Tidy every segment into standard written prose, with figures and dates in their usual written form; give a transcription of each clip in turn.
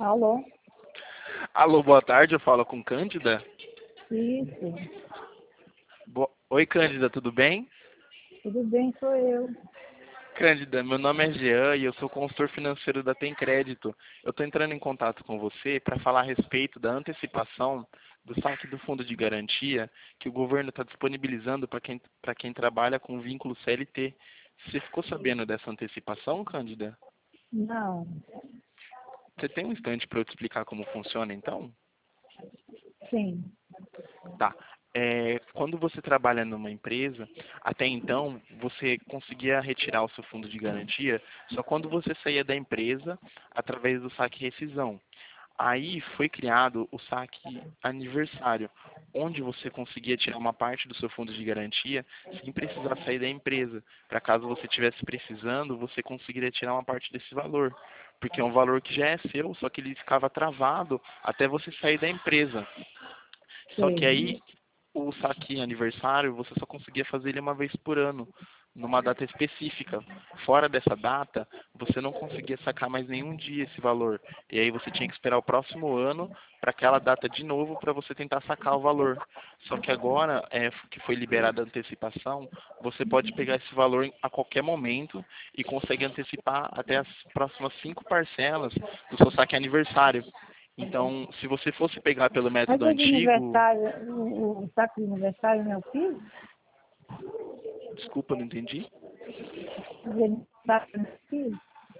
Alô? Alô, boa tarde, eu falo com Cândida. Isso. Oi, Cândida, tudo bem? Tudo bem, sou eu. Cândida, meu nome é Jean e eu sou consultor financeiro da Tem Crédito. Eu estou entrando em contato com você para falar a respeito da antecipação do saque do fundo de garantia que o governo está disponibilizando para quem trabalha com vínculo CLT. Você ficou sabendo dessa antecipação, Cândida? Não. Você tem um instante para eu te explicar como funciona, então? Sim. Tá. Quando você trabalha numa empresa, até então, você conseguia retirar o seu fundo de garantia só quando você saía da empresa através do saque rescisão. Aí foi criado o saque aniversário, onde você conseguia tirar uma parte do seu fundo de garantia sem precisar sair da empresa. Para caso você estivesse precisando, você conseguiria tirar uma parte desse valor. Porque é um valor que já é seu, só que ele ficava travado até você sair da empresa. Só que Sei. aí o saque aniversário você só conseguia fazer ele uma vez por ano, numa data específica. Fora dessa data, você não conseguia sacar mais nenhum dia esse valor. E aí você tinha que esperar o próximo ano para aquela data de novo para você tentar sacar o valor. Só que agora, que foi liberada a antecipação, você pode pegar esse valor a qualquer momento e consegue antecipar até as próximas 5 parcelas do seu saque aniversário. Então, se você fosse pegar pelo Mas método o de antigo, aniversário, o saco de aniversário, meu filho? desculpa, não entendi. O de aniversário do meu filho?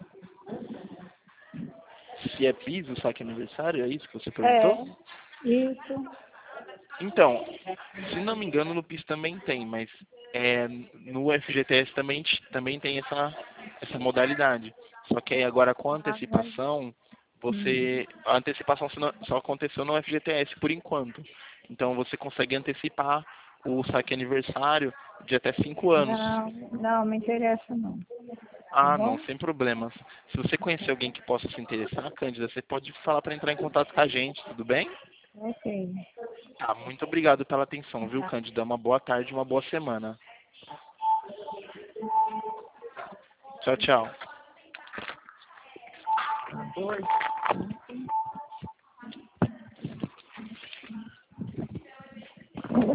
Se é piso, saque aniversário, é isso que você É. perguntou? Isso. Então, se não me engano, no PIS também tem, mas no FGTS também tem essa modalidade. Só que aí agora com a Ah, mas... antecipação, Hum. a antecipação só aconteceu no FGTS por enquanto. Então você consegue antecipar o saque aniversário de até 5 anos. Não, não me interessa não. Tá Ah, não, bom? sem problemas. Se você conhecer alguém que possa se interessar, Cândida, você pode falar para entrar em contato com a gente, tudo bem? Ok. Tá, muito obrigado pela atenção, viu, Cândida? Uma boa tarde, uma boa semana. Tchau, tchau. Oi.